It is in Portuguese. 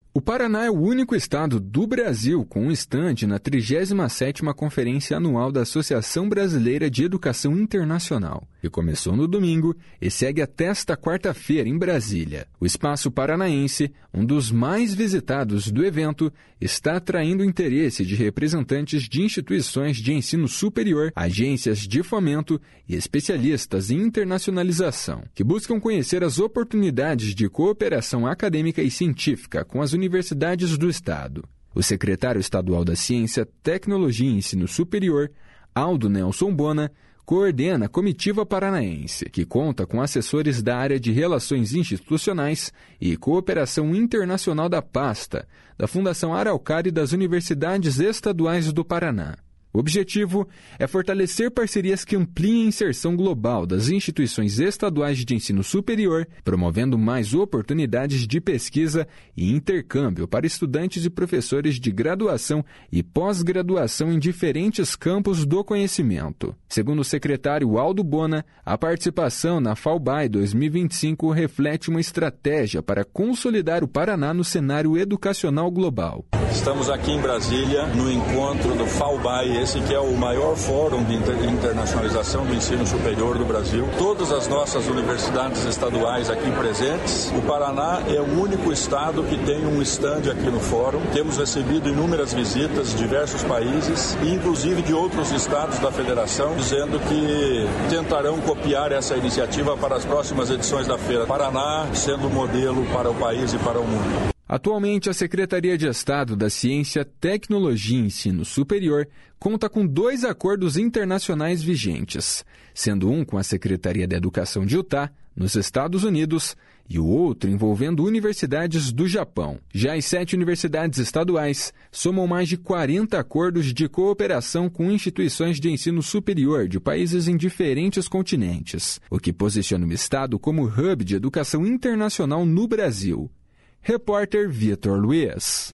O Paraná é o único estado do Brasil com um estande na 37ª Conferência Anual da Associação Brasileira de Educação Internacional, que começou no domingo e segue até esta quarta-feira em Brasília. O Espaço Paranaense, um dos mais visitados do evento, está atraindo o interesse de representantes de instituições de ensino superior, agências de fomento e especialistas em internacionalização, que buscam conhecer as oportunidades de cooperação acadêmica e científica com as universidades do Estado. O secretário estadual da Ciência, Tecnologia e Ensino Superior, Aldo Nelson Bona, coordena a comitiva paranaense, que conta com assessores da área de Relações Institucionais e Cooperação Internacional da pasta, da Fundação Araucária e das Universidades Estaduais do Paraná. O objetivo é fortalecer parcerias que ampliem a inserção global das instituições estaduais de ensino superior, promovendo mais oportunidades de pesquisa e intercâmbio para estudantes e professores de graduação e pós-graduação em diferentes campos do conhecimento. Segundo o secretário Aldo Bona, a participação na FAUBAI 2025 reflete uma estratégia para consolidar o Paraná no cenário educacional global. Estamos aqui em Brasília, no encontro do FAUBAI, esse que é o maior fórum de internacionalização do ensino superior do Brasil. Todas as nossas universidades estaduais aqui presentes. O Paraná é o único estado que tem um estande aqui no fórum. Temos recebido inúmeras visitas de diversos países, e inclusive de outros estados da federação, dizendo que tentarão copiar essa iniciativa para as próximas edições da feira. Paraná sendo modelo para o país e para o mundo. Atualmente, a Secretaria de Estado da Ciência, Tecnologia e Ensino Superior conta com 2 acordos internacionais vigentes, sendo um com a Secretaria da Educação de Utah, nos Estados Unidos, e o outro envolvendo universidades do Japão. Já as 7 universidades estaduais somam mais de 40 acordos de cooperação com instituições de ensino superior de países em diferentes continentes, o que posiciona o estado como hub de educação internacional no Brasil. Repórter Vitor Luiz.